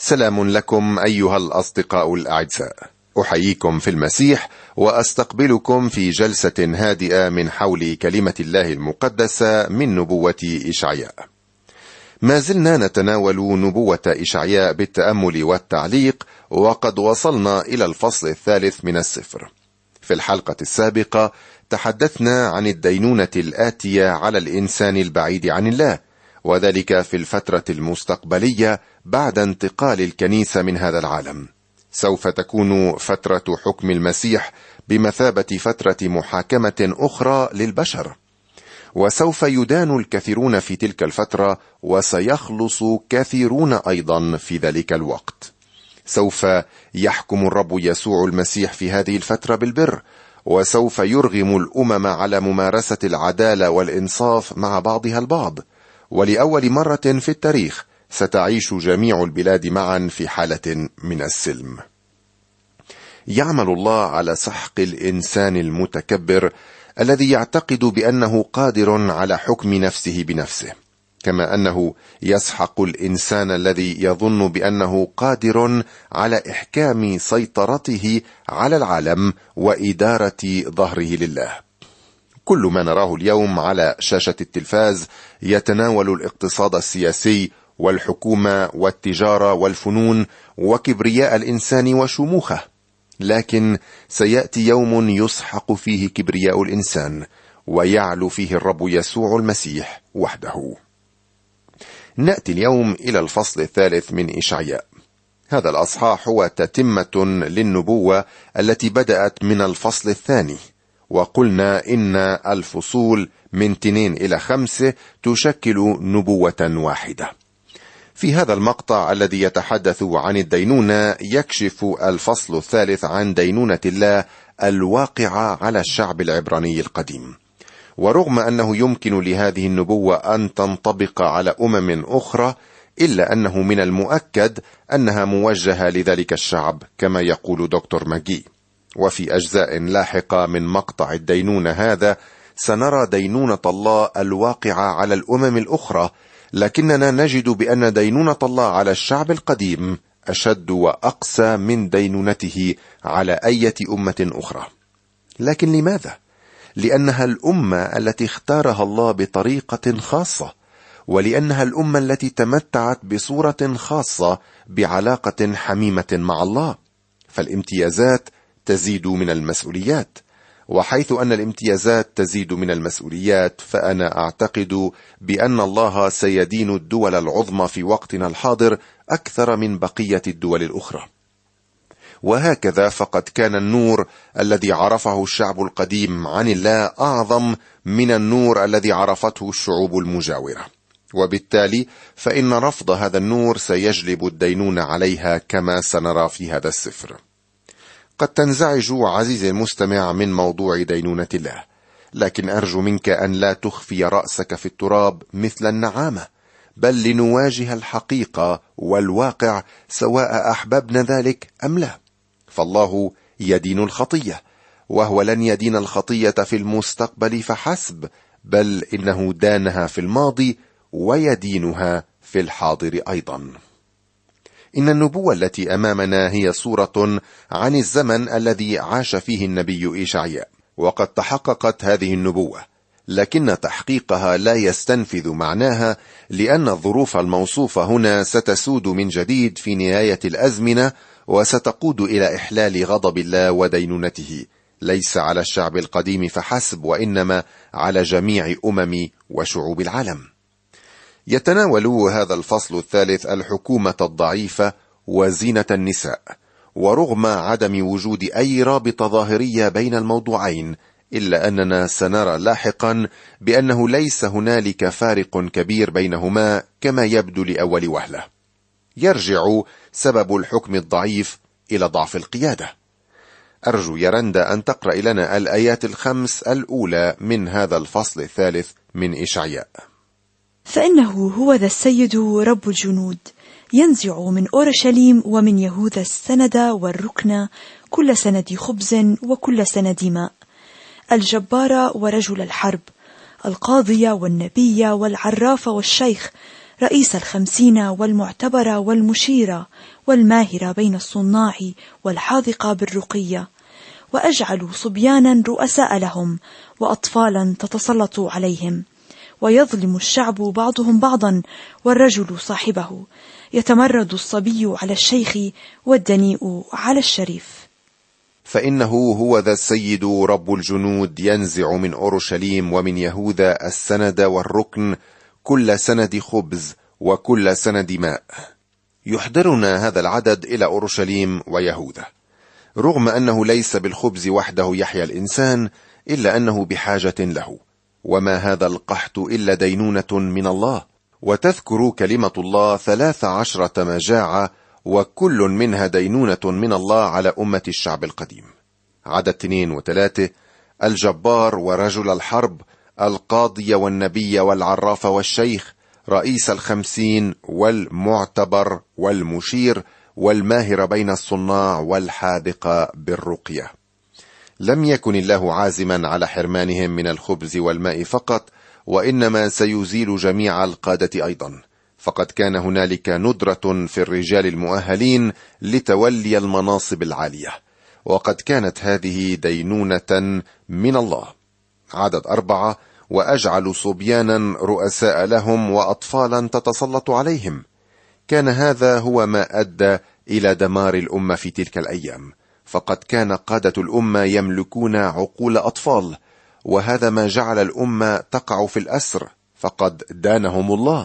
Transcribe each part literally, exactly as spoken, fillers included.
سلام لكم أيها الأصدقاء الأعزاء، أحييكم في المسيح وأستقبلكم في جلسة هادئة من حول كلمة الله المقدسة من نبوة إشعياء. ما زلنا نتناول نبوة إشعياء بالتأمل والتعليق، وقد وصلنا إلى الفصل الثالث من السفر. في الحلقة السابقة تحدثنا عن الدينونة الآتية على الإنسان البعيد عن الله، وذلك في الفترة المستقبلية بعد انتقال الكنيسة من هذا العالم. سوف تكون فترة حكم المسيح بمثابة فترة محاكمة أخرى للبشر، وسوف يدان الكثيرون في تلك الفترة، وسيخلص كثيرون أيضا في ذلك الوقت. سوف يحكم الرب يسوع المسيح في هذه الفترة بالبر، وسوف يرغم الأمم على ممارسة العدالة والإنصاف مع بعضها البعض، ولأول مرة في التاريخ ستعيش جميع البلاد معا في حالة من السلم. يعمل الله على سحق الإنسان المتكبر الذي يعتقد بأنه قادر على حكم نفسه بنفسه، كما أنه يسحق الإنسان الذي يظن بأنه قادر على إحكام سيطرته على العالم وإدارة ظهره لله. كل ما نراه اليوم على شاشة التلفاز يتناول الاقتصاد السياسي والحكومة والتجارة والفنون وكبرياء الإنسان وشموخه، لكن سيأتي يوم يسحق فيه كبرياء الإنسان ويعلو فيه الرب يسوع المسيح وحده. نأتي اليوم إلى الفصل الثالث من إشعياء. هذا الأصحاح هو تتمة للنبوة التي بدأت من الفصل الثاني، وقلنا إن الفصول من اثنين إلى خمسة تشكل نبوة واحدة. في هذا المقطع الذي يتحدث عن الدينونة يكشف الفصل الثالث عن دينونة الله الواقعة على الشعب العبراني القديم. ورغم أنه يمكن لهذه النبوة أن تنطبق على أمم أخرى، إلا أنه من المؤكد أنها موجهة لذلك الشعب كما يقول دكتور ماجي. وفي أجزاء لاحقة من مقطع الدينونة هذا سنرى دينونة الله الواقعة على الأمم الأخرى، لكننا نجد بأن دينونة الله على الشعب القديم أشد وأقسى من دينونته على أي أمة أخرى. لكن لماذا؟ لأنها الأمة التي اختارها الله بطريقة خاصة، ولأنها الأمة التي تمتعت بصورة خاصة بعلاقة حميمة مع الله. فالامتيازات تزيد من المسؤوليات، وحيث أن الامتيازات تزيد من المسؤوليات فأنا أعتقد بأن الله سيدين الدول العظمى في وقتنا الحاضر أكثر من بقية الدول الأخرى. وهكذا فقد كان النور الذي عرفه الشعب القديم عن الله أعظم من النور الذي عرفته الشعوب المجاورة، وبالتالي فإن رفض هذا النور سيجلب الدينون عليها كما سنرى في هذا السفر. قد تنزعج عزيزي المستمع من موضوع دينونة الله، لكن أرجو منك أن لا تخفي رأسك في التراب مثل النعامة، بل لنواجه الحقيقة والواقع سواء أحببنا ذلك أم لا. فالله يدين الخطية، وهو لن يدين الخطية في المستقبل فحسب، بل إنه دانها في الماضي ويدينها في الحاضر أيضا. إن النبوة التي أمامنا هي صورة عن الزمن الذي عاش فيه النبي إشعياء، وقد تحققت هذه النبوة، لكن تحقيقها لا يستنفذ معناها، لأن الظروف الموصوفة هنا ستسود من جديد في نهاية الأزمنة، وستقود إلى إحلال غضب الله ودينونته، ليس على الشعب القديم فحسب، وإنما على جميع أمم وشعوب العالم. يتناول هذا الفصل الثالث الحكومة الضعيفة وزينة النساء، ورغم عدم وجود أي رابطة ظاهرية بين الموضوعين، إلا أننا سنرى لاحقا بأنه ليس هنالك فارق كبير بينهما كما يبدو لأول وهلة. يرجع سبب الحكم الضعيف إلى ضعف القيادة. أرجو يا رندا أن تقرأ لنا الآيات الخمس الأولى من هذا الفصل الثالث من إشعياء. فإنه هو ذا السيد رب الجنود ينزع من أورشليم ومن يهوذا السند والركن، كل سند خبز وكل سند ماء، الجبار ورجل الحرب، القاضي والنبي والعراف والشيخ، رئيس الخمسين والمعتبر والمشير والماهر بين الصناع والحاذق بالرقية، وأجعل صبيانا رؤساء لهم وأطفالا تتسلط عليهم، ويظلم الشعب بعضهم بعضا والرجل صاحبه، يتمرد الصبي على الشيخ والدنيء على الشريف. فإنه هو ذا السيد رب الجنود ينزع من أورشليم ومن يهوذا السند والركن، كل سند خبز وكل سند ماء. يحضرنا هذا العدد إلى أورشليم ويهوذا، رغم أنه ليس بالخبز وحده يحيا الإنسان، إلا أنه بحاجة له، وما هذا القحط إلا دينونة من الله. وتذكر كلمة الله ثلاث عشرة مجاعة، وكل منها دينونة من الله على أمة الشعب القديم. عدد اثنين وثلاثة: الجبار ورجل الحرب، القاضي والنبي والعراف والشيخ، رئيس الخمسين والمعتبر والمشير والماهر بين الصناع والحاذق بالرقية. لم يكن الله عازما على حرمانهم من الخبز والماء فقط، وإنما سيزيل جميع القادة أيضا، فقد كان هنالك ندرة في الرجال المؤهلين لتولي المناصب العالية، وقد كانت هذه دينونة من الله. عدد أربعة: وأجعل صبيانا رؤساء لهم وأطفالا تتسلط عليهم. كان هذا هو ما أدى إلى دمار الأمة في تلك الأيام، فقد كان قادة الأمة يملكون عقول أطفال، وهذا ما جعل الأمة تقع في الأسر، فقد دانهم الله.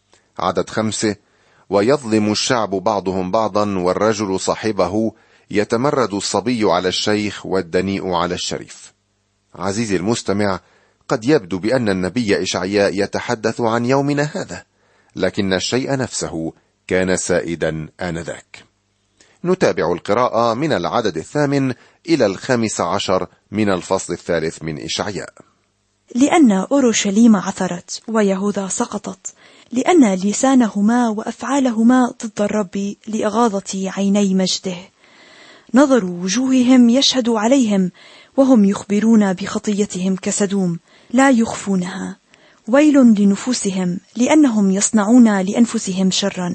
عدد خمسة: ويظلم الشعب بعضهم بعضا والرجل صاحبه، يتمرد الصبي على الشيخ والدنيء على الشريف. عزيزي المستمع، قد يبدو بأن النبي إشعياء يتحدث عن يومنا هذا، لكن الشيء نفسه كان سائدا آنذاك. نتابع القراءة من العدد الثامن إلى الخامس عشر من الفصل الثالث من إشعياء. لأن أورشليم عثرت ويهوذا سقطت، لأن لسانهما وأفعالهما ضد الرب لإغاظة عيني مجده. نظر وجوههم يشهد عليهم، وهم يخبرون بخطيتهم كسدوم لا يخفونها. ويل لنفوسهم، لأنهم يصنعون لأنفسهم شرا.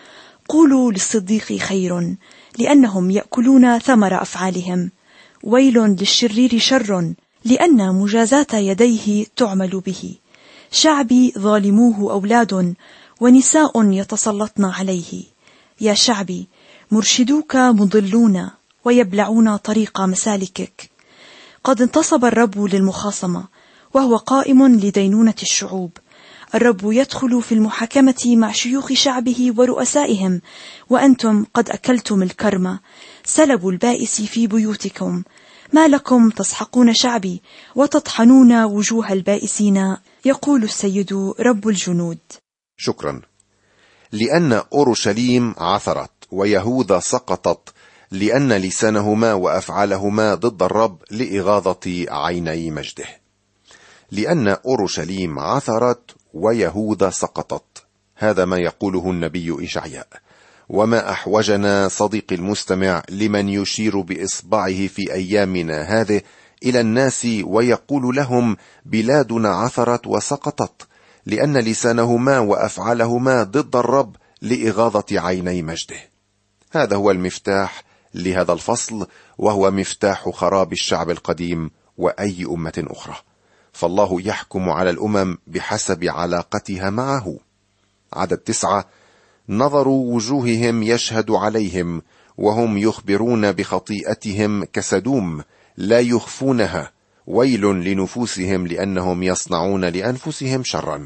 قولوا للصديق خير، لأنهم يأكلون ثمر أفعالهم. ويل للشرير شر، لأن مجازاة يديه تعمل به. شعبي ظالموه أولاد، ونساء يتسلطن عليه. يا شعبي، مرشدوك مضلون، ويبلعون طريق مسالكك. قد انتصب الرب للمخاصمة، وهو قائم لدينونة الشعوب. الرب يدخل في المحاكمة مع شيوخ شعبه ورؤسائهم، وأنتم قد أكلتم الكرم. سلبوا البائس في بيوتكم. ما لكم تسحقون شعبي وتطحنون وجوه البائسين، يقول السيد رب الجنود. شكرا. لأن أورشليم عثرت ويهوذا سقطت، لأن لسانهما وأفعالهما ضد الرب لإغاظة عيني مجده. لأن أورشليم عثرت ويهوذا سقطت، هذا ما يقوله النبي إشعياء. وما أحوجنا صديقي المستمع لمن يشير بإصبعه في أيامنا هذه إلى الناس ويقول لهم بلادنا عثرت وسقطت، لأن لسانهما وأفعالهما ضد الرب لإغاظة عيني مجده. هذا هو المفتاح لهذا الفصل، وهو مفتاح خراب الشعب القديم وأي أمة أخرى. فالله يحكم على الأمم بحسب علاقتها معه. عدد تسعة: نظر وجوههم يشهد عليهم، وهم يخبرون بخطيئتهم كسدوم لا يخفونها. ويل لنفوسهم، لأنهم يصنعون لأنفسهم شرا.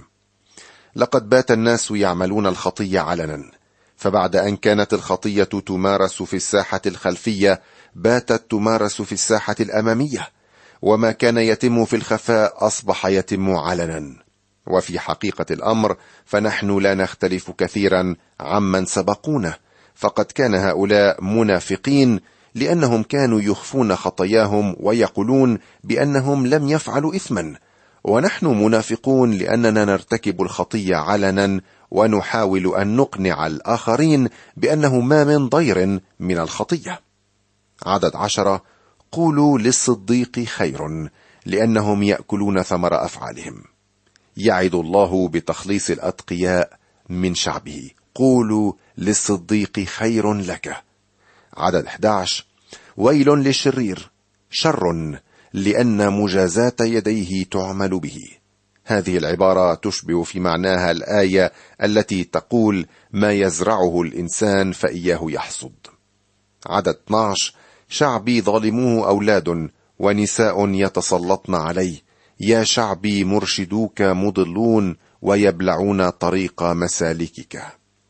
لقد بات الناس يعملون الخطية علنا، فبعد أن كانت الخطية تمارس في الساحة الخلفية، باتت تمارس في الساحة الأمامية، وما كان يتم في الخفاء أصبح يتم علنا. وفي حقيقة الأمر فنحن لا نختلف كثيرا عمن سبقونا، فقد كان هؤلاء منافقين، لأنهم كانوا يخفون خطاياهم ويقولون بأنهم لم يفعلوا إثما، ونحن منافقون لأننا نرتكب الخطية علنا، ونحاول أن نقنع الآخرين بأنه ما من ضير من الخطية. عدد عشرة: قولوا للصديق خير، لأنهم يأكلون ثمر أفعالهم. يعد الله بتخليص الأتقياء من شعبه. قولوا للصديق خير لك. عدد أحد عشر: ويل للشرير، شر لأن مجازاة يديه تعمل به. هذه العبارة تشبه في معناها الآية التي تقول: ما يزرعه الإنسان فإياه يحصد. عدد اثني عشر: شعبي ظالموه أولاد ونساء يتسلطن عليه، يا شعبي مرشدوك مضلون ويبلعون طريق مسالكك.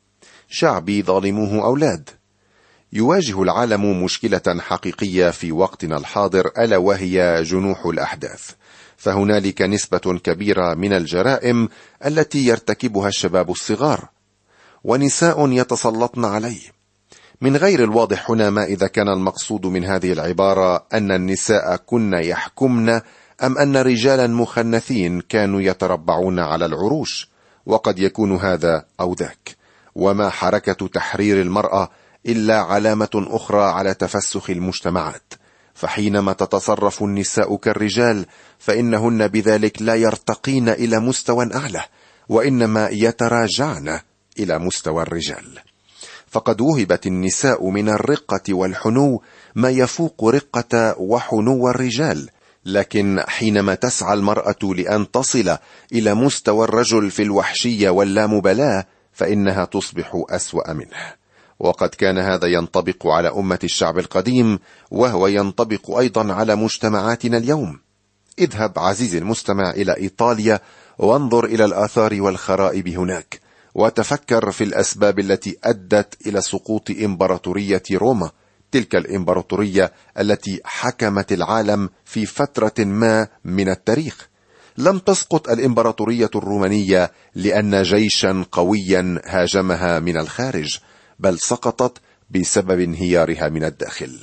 شعبي ظالموه أولاد. يواجه العالم مشكلة حقيقية في وقتنا الحاضر، ألا وهي جنوح الأحداث. فهنالك نسبة كبيرة من الجرائم التي يرتكبها الشباب الصغار، ونساء يتسلطن عليه. من غير الواضح هنا ما إذا كان المقصود من هذه العبارة أن النساء كن يحكمن، أم أن رجالا مخنثين كانوا يتربعون على العروش، وقد يكون هذا أو ذاك. وما حركة تحرير المرأة إلا علامة أخرى على تفسخ المجتمعات، فحينما تتصرف النساء كالرجال فإنهن بذلك لا يرتقين إلى مستوى أعلى، وإنما يتراجعن إلى مستوى الرجال. فقد وهبت النساء من الرقة والحنو ما يفوق رقة وحنو الرجال، لكن حينما تسعى المرأة لأن تصل إلى مستوى الرجل في الوحشية واللامبالاة فإنها تصبح أسوأ منه. وقد كان هذا ينطبق على أمة الشعب القديم، وهو ينطبق أيضا على مجتمعاتنا اليوم. اذهب عزيزي المستمع إلى إيطاليا وانظر إلى الآثار والخرائب هناك، وتفكر في الأسباب التي أدت إلى سقوط إمبراطورية روما، تلك الإمبراطورية التي حكمت العالم في فترة ما من التاريخ. لم تسقط الإمبراطورية الرومانية لأن جيشا قويا هاجمها من الخارج، بل سقطت بسبب انهيارها من الداخل.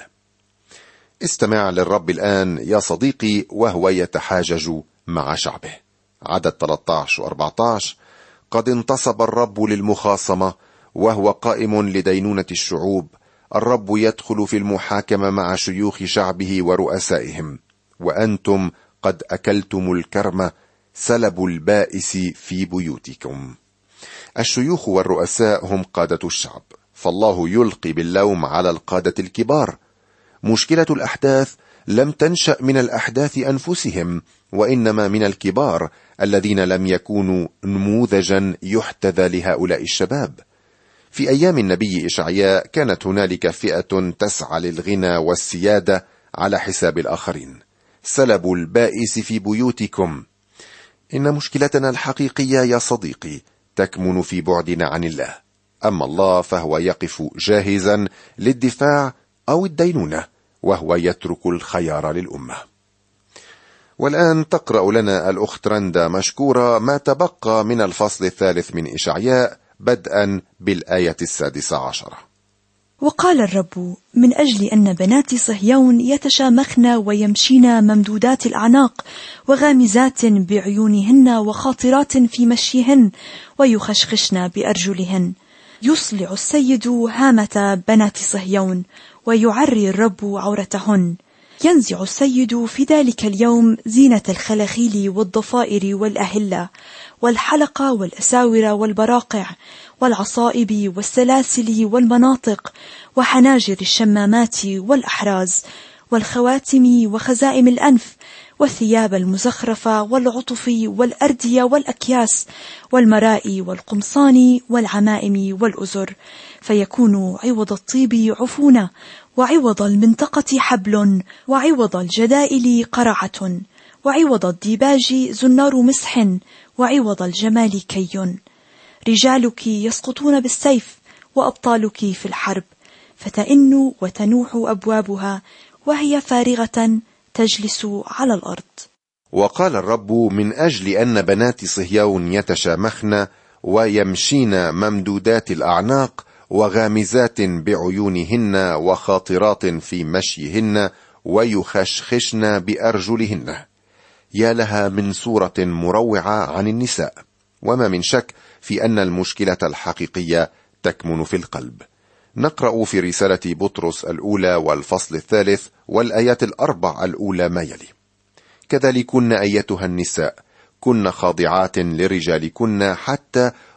استمع للرب الآن يا صديقي وهو يتحاجج مع شعبه. عدد ثلاثة عشر و أربعة عشر: قد انتصب الرب للمخاصمة وهو قائم لدينونة الشعوب. الرب يدخل في المحاكمة مع شيوخ شعبه ورؤسائهم، وأنتم قد أكلتم الكرم، سلبوا البائس في بيوتكم. الشيوخ والرؤساء هم قادة الشعب، فالله يلقي باللوم على القادة الكبار. مشكلة الأحداث لم تنشأ من الأحداث أنفسهم، وإنما من الكبار الذين لم يكونوا نموذجا يحتذى لهؤلاء الشباب. في أيام النبي إشعياء كانت هنالك فئة تسعى للغنى والسيادة على حساب الآخرين. سلبوا البائس في بيوتكم. إن مشكلتنا الحقيقية يا صديقي تكمن في بعدنا عن الله. أما الله فهو يقف جاهزا للدفاع أو الدينونة، وهو يترك الخيار للأمة. والآن تقرأ لنا الأخت رندا مشكورة ما تبقى من الفصل الثالث من إشعياء بدءا بالآية السادسة عشرة. وقال الرب: من أجل أن بنات صهيون يتشامخن ويمشين ممدودات الأعناق وغامزات بعيونهن وخاطرات في مشيهن ويخشخشن بأرجلهن، يصلع السيد هامة بنات صهيون ويعري الرب عورتهن. ينزع السيد في ذلك اليوم زينة الخلاخيل والضفائر والأهلة والحلق والأساور والبراقع والعصائب والسلاسل والمناطق وحناجر الشمامات والأحراز والخواتم وخزائم الأنف والثياب المزخرفة والعطف والأردية والأكياس والمراء والقمصان والعمائم والأزر، فيكون عوض الطيب عفونة، وعوض المنطقة حبل، وعوض الجدائل قرعة، وعوض الديباج زنار مسح، وعوض الجمال كي. رجالك يسقطون بالسيف وأبطالك في الحرب، فتئن وتنوح أبوابها وهي فارغة تجلس على الأرض. وقال الرب: من أجل أن بنات صهيون يتشامخن ويمشين ممدودات الأعناق وغامزات بعيونهن وخاطرات في مشيهن ويخشخشن بأرجلهن. يا لها من صورة مروعة عن النساء، وما من شك في أن المشكلة الحقيقية تكمن في القلب. نقرأ في رسالة بطرس الأولى والفصل الثالث والآيات الأربع الأولى ما يلي: كذلكن أيتها النساء كن خاضعات لرجالكن حتى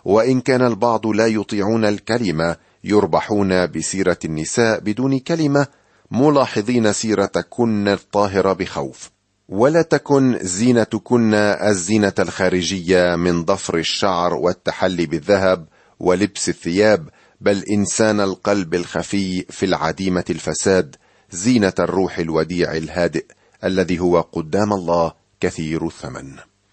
وإن كان البعض لا يطيعون الكلمة يربحون بسيرة النساء بدون كلمة، ملاحظين سيرتكن الطاهرة بخوف. ولا تكن زينتكن الزينة الخارجية من ضفر الشعر والتحلي بالذهب ولبس الثياب، بل إنسان القلب الخفي في العديمة الفساد، زينة الروح الوديع الهادئ الذي هو قدام الله كثير الثمن.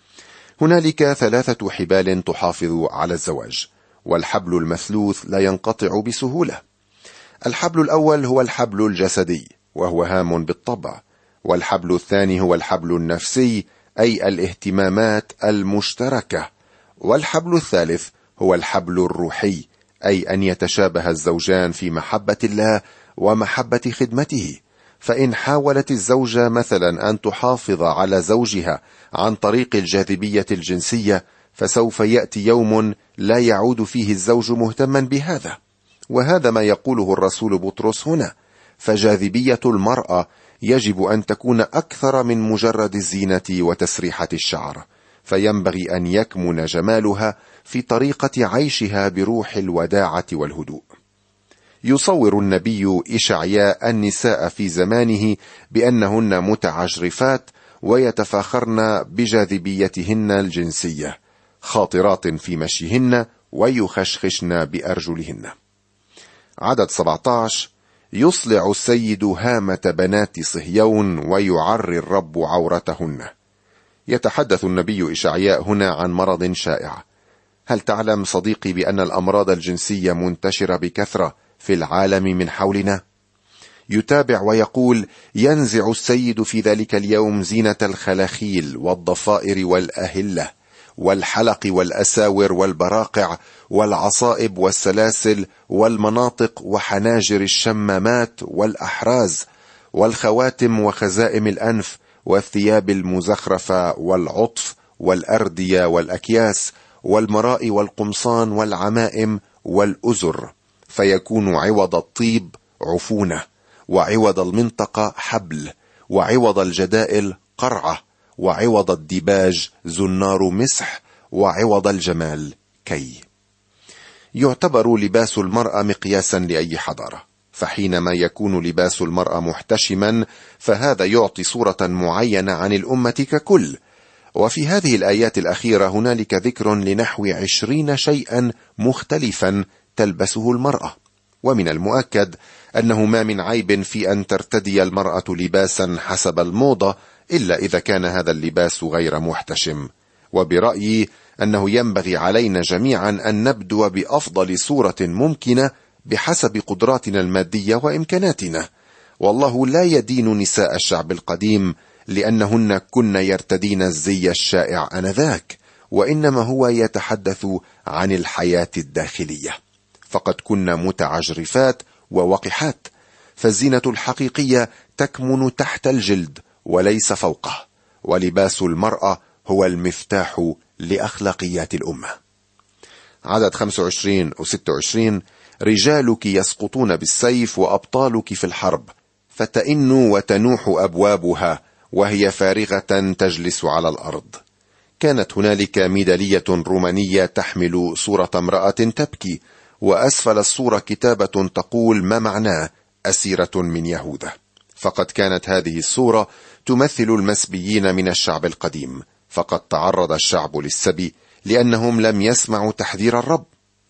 هنالك ثلاثة حبال تحافظ على الزواج، والحبل المثلوث لا ينقطع بسهولة. الحبل الأول هو الحبل الجسدي، وهو هام بالطبع، والحبل الثاني هو الحبل النفسي، أي الاهتمامات المشتركة، والحبل الثالث هو الحبل الروحي، أي أن يتشابه الزوجان في محبة الله ومحبة خدمته. فإن حاولت الزوجة مثلا أن تحافظ على زوجها عن طريق الجاذبية الجنسية، فسوف يأتي يوم لا يعود فيه الزوج مهتما بهذا. وهذا ما يقوله الرسول بطرس هنا، فجاذبية المرأة يجب أن تكون أكثر من مجرد الزينة وتسريحة الشعر، فينبغي أن يكمن جمالها في طريقة عيشها بروح الوداعة والهدوء. يصور النبي إشعياء النساء في زمانه بأنهن متعجرفات ويتفاخرن بجاذبيتهن الجنسية، خاطرات في مشيهن ويخشخشن بأرجلهن. عدد سبعة عشر: يصلع السيد هامة بنات صهيون ويعري الرب عورتهن. يتحدث النبي إشعياء هنا عن مرض شائع. هل تعلم صديقي بأن الأمراض الجنسية منتشرة بكثرة في العالم من حولنا؟ يتابع ويقول: ينزع السيد في ذلك اليوم زينة الخلاخيل والضفائر والأهلة والحلق والأساور والبراقع والعصائب والسلاسل والمناطق وحناجر الشمامات والأحراز والخواتم وخزائم الأنف والثياب المزخرفة والعطف والأردية والأكياس والمراء والقمصان والعمائم والأزر، فيكون عوض الطيب عفونة، وعوض المنطقة حبل، وعوض الجدائل قرعة، وعوض الديباج زنار مسح، وعوض الجمال كي. يعتبر لباس المرأة مقياسا لأي حضارة، فحينما يكون لباس المرأة محتشما فهذا يعطي صورة معينة عن الأمة ككل. وفي هذه الآيات الأخيرة هنالك ذكر لنحو عشرين شيئا مختلفا تلبسه المرأة، ومن المؤكد أنه ما من عيب في أن ترتدي المرأة لباسا حسب الموضة، إلا إذا كان هذا اللباس غير محتشم. وبرأيي أنه ينبغي علينا جميعا أن نبدو بأفضل صورة ممكنة بحسب قدراتنا المادية وإمكاناتنا. والله لا يدين نساء الشعب القديم لأنهن كن يرتدين الزي الشائع آنذاك، وإنما هو يتحدث عن الحياة الداخلية، فقد كن متعجرفات ووقحات، فالزينة الحقيقية تكمن تحت الجلد وليس فوقه، ولباس المرأة هو المفتاح لأخلاقيات الأمة. عدد خمسة وعشرين و ستة وعشرين: رجالك يسقطون بالسيف وأبطالك في الحرب، فتئن وتنوح أبوابها وهي فارغة تجلس على الأرض. كانت هنالك ميدالية رومانية تحمل صورة امرأة تبكي، وأسفل الصورة كتابة تقول ما معناه أسيرة من يهوذا، فقد كانت هذه الصورة تمثل المسبيين من الشعب القديم، فقد تعرض الشعب للسبي لأنهم لم يسمعوا تحذير الرب.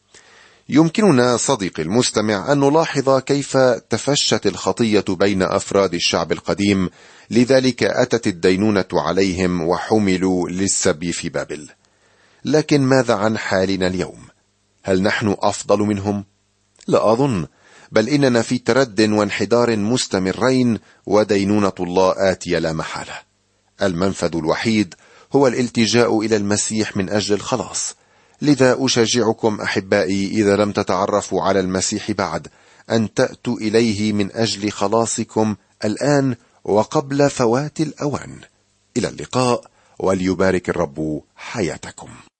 يمكننا صديقي المستمع أن نلاحظ كيف تفشت الخطية بين أفراد الشعب القديم، لذلك أتت الدينونة عليهم وحملوا للسبي في بابل. لكن ماذا عن حالنا اليوم؟ هل نحن أفضل منهم؟ لا أظن، بل إننا في ترد وانحدار مستمرين، ودينونة الله آتية لا محالة. المنفذ الوحيد هو الالتجاء إلى المسيح من أجل الخلاص. لذا أشجعكم أحبائي، إذا لم تتعرفوا على المسيح بعد، أن تأتوا إليه من أجل خلاصكم الآن وقبل فوات الأوان. إلى اللقاء، وليبارك الرب حياتكم.